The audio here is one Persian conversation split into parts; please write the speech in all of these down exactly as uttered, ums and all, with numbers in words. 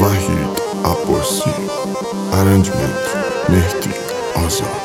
وحید عباسی. ارنجمنت مهدی آزاد.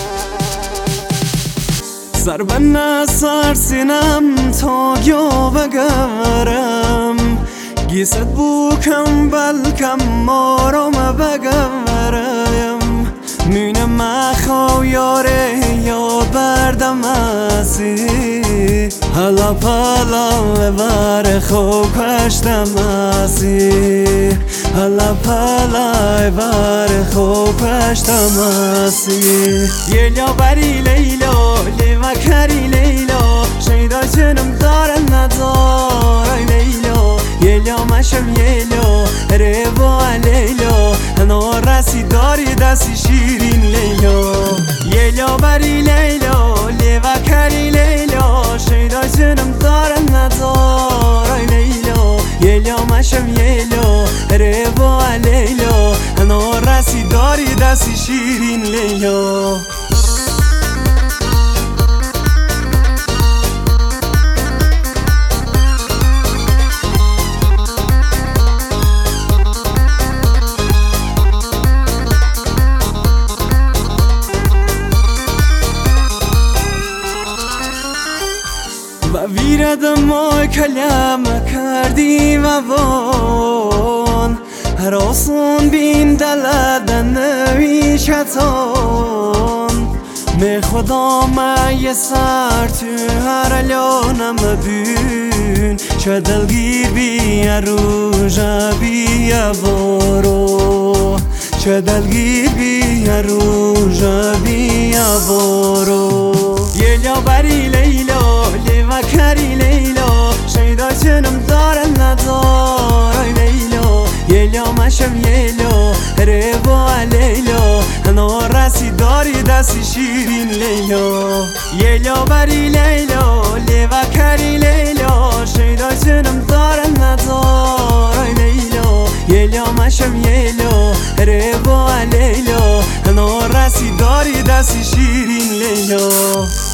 سر به نسر سینم تا یا بگرم گیست بوکم بلکم مارم بگرم مینه مخو یاره یا بردم ازی حالا پالا بر خوب کشتم ازی حالا پالا بر خوب کشتم ازی یلیا بری لیلا لیما کری لیلا شیدا جنم دارن ندارای لیلا یلیا مشم یلیا ریبا لیلا هنو رسی داری دستی شیرین لیلا یلیا بری لیلا لیما کری لیلا شیدا جنم دارن ندارای لیلا یلیا مشم یلیا ریبا لیلا هنو رسی داری دستی شیرین لیلا و ویرد ما کلم کردی و وان هر آسون بین دلد نوی شتان می خدا ما یه سر تو هر لانم بین چه دلگیر بی روژا بی بارو چه دلگیر بی روژا بی بارو یلیا بری لیلا لیما کری لیلا شیدا جنم دارن ندارای لیلا یلیا مشم یلیا ریبا لیلا هنو رسی داری دستی شیرین لیلا یلیا بری لیلا لیما کری لیلا شیدا جنم دارن ندارای لیلا یلیا مشم یلیا ریبا لیلا هنو رسی داری دستی شیرین لیلا